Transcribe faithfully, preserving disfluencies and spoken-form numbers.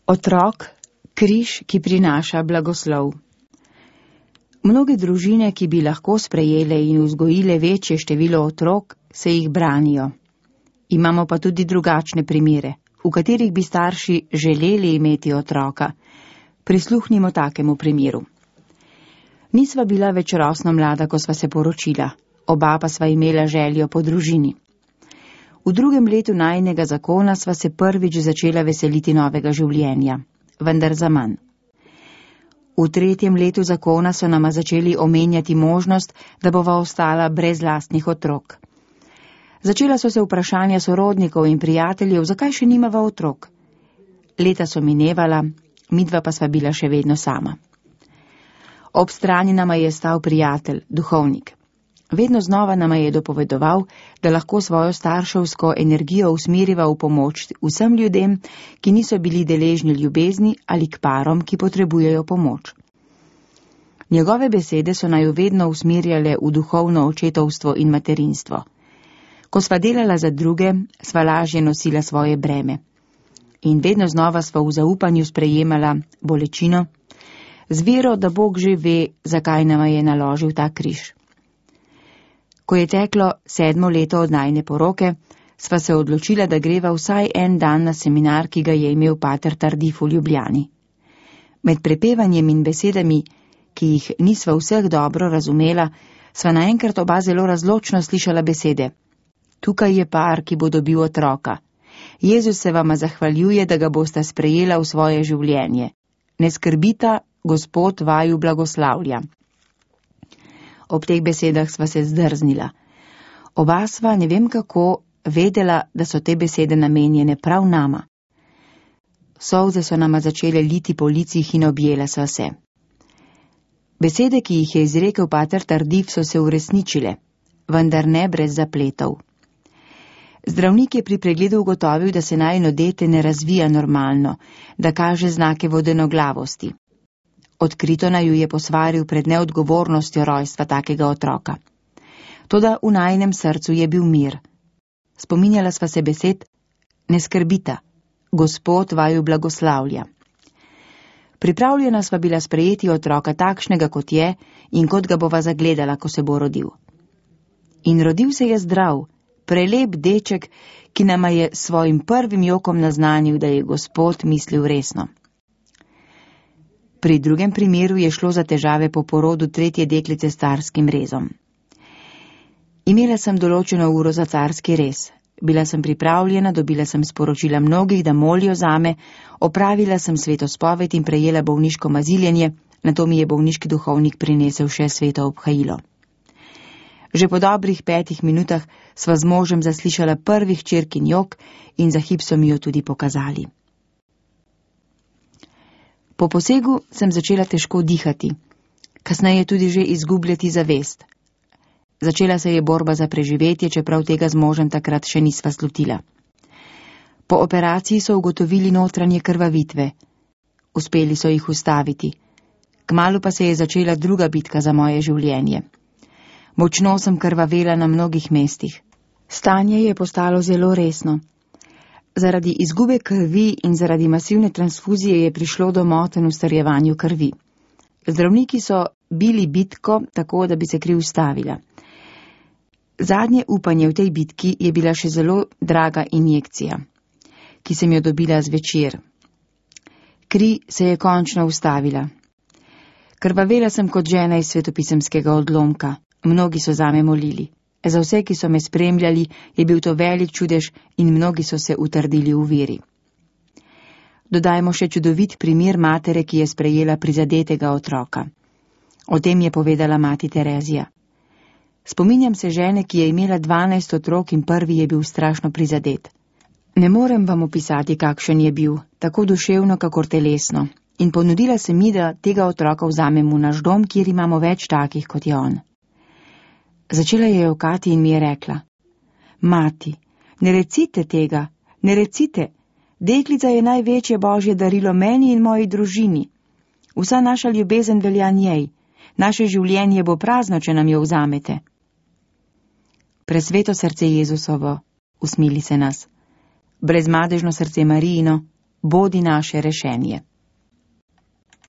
Otrok, križ, ki prinaša blagoslov. Mnoge družine, ki bi lahko sprejele in vzgojile večje število otrok, se jih branijo. Imamo pa tudi drugačne primere, v katerih bi starši želeli imeti otroka. Prisluhnimo takemu primeru. Nisva bila več rosno mlada, ko sva se poročila, oba pa sva imela željo po družini. V drugem letu najinega zakona sva se prvič začela veseliti novega življenja, vendar zaman. V tretjem letu zakona so nama začeli omenjati možnost, da bova ostala brez lastnih otrok. Začela so se vprašanja sorodnikov in prijateljev, zakaj še nimava otrok. Leta so minevala, midva pa sva bila še vedno sama. Ob strani nama je stal prijatelj, duhovnik. Vedno znova nama je dopovedoval, da lahko svojo starševsko energijo usmeriva v pomoč vsem ljudem, ki niso bili deležni ljubezni, ali k parom, ki potrebujejo pomoč. Njegove besede so naju vedno usmerjale v duhovno očetovstvo in materinstvo. Ko sva delala za druge, sva lažje nosila svoje breme. In vedno znova sva v zaupanju sprejemala bolečino, z vero, da Bog že ve, zakaj nama je naložil ta križ. Ko je teklo sedmo leto od najine poroke, sva se odločila, da greva vsaj en dan na seminar, ki ga je imel pater Tardif v Ljubljani. Med prepevanjem in besedami, ki jih nisva vseh dobro razumela, sva naenkrat oba zelo razločno slišala besede. Tukaj je par, ki bo dobil otroka. Jezus se vama zahvaljuje, da ga bosta sprejela v svoje življenje. Ne skrbita, Gospod vaju blagoslavlja. Ob teh besedah sva se zdrznila. Oba sva, ne vem kako, vedela, da so te besede namenjene prav nama. Solze so nama začele liti po licih in objela sva se. Besede, ki jih je izrekel pater Tardif, so se uresničile, vendar ne brez zapletov. Zdravnik je pri pregledu ugotovil, da se najino dete ne razvija normalno, da kaže znake vodenogravosti. Odkrito naju je posvaril pred neodgovornostjo rojstva takega otroka. Toda v najinem srcu je bil mir. Spominjala sva se besed, ne skrbita, Gospod vaju blagoslavlja. Pripravljena sva bila sprejeti otroka takšnega, kot je in kot ga bova zagledala, ko se bo rodil. In rodil se je zdrav, prelep deček, ki nama je svojim prvim jokom naznanil, da je Gospod mislil resno. Pri drugem primeru je šlo za težave po porodu tretje deklice s carskim rezom. Imela sem določeno uro za carski rez. Bila sem pripravljena, dobila sem sporočila mnogih, da molijo zame, opravila sem svetospoved in prejela bolniško maziljenje, nato mi je bolniški duhovnik prinesel še sveto obhajilo. Že po dobrih petih minutah sva z možem zaslišala prvih hčerkin jok in za hip so mi jo tudi pokazali. Po posegu sem začela težko dihati, kasneje tudi že izgubljati zavest. Začela se je borba za preživetje, čeprav tega z možem takrat še nisva slutila. Po operaciji so ugotovili notranje krvavitve. Uspeli so jih ustaviti. Kmalu pa se je začela druga bitka za moje življenje. Močno sem krvavela na mnogih mestih. Stanje je postalo zelo resno. Zaradi izgube krvi in zaradi masivne transfuzije je prišlo do motenj v strjevanju krvi. Zdravniki so bili bitko tako, da bi se kri ustavila. Zadnje upanje v tej bitki je bila še zelo draga injekcija, ki sem jo dobila zvečer. Kri se je končno ustavila. Krvavela sem kot žena iz svetopisemskega odlomka. Mnogi so zame molili. Za vse, ki so me spremljali, je bil to velik čudež in mnogi so se utrdili v veri. Dodajmo še čudovit primer matere, ki je sprejela prizadetega otroka. O tem je povedala mati Terezija. Spominjam se žene, ki je imela dvanajst otrok in prvi je bil strašno prizadet. Ne morem vam opisati, kakšen je bil, tako duševno, kakor telesno, in ponudila se mi, da tega otroka vzamem v naš dom, kjer imamo več takih, kot je on. Začela je jokati in mi je rekla: Mati, ne recite tega, ne recite, deklica je največje božje darilo meni in moji družini. Vsa naša ljubezen velja njej, naše življenje bo prazno, če nam jo vzamete. Presveto srce Jezusovo, usmili se nas. Brezmadežno srce Marijino, bodi naše rešenje.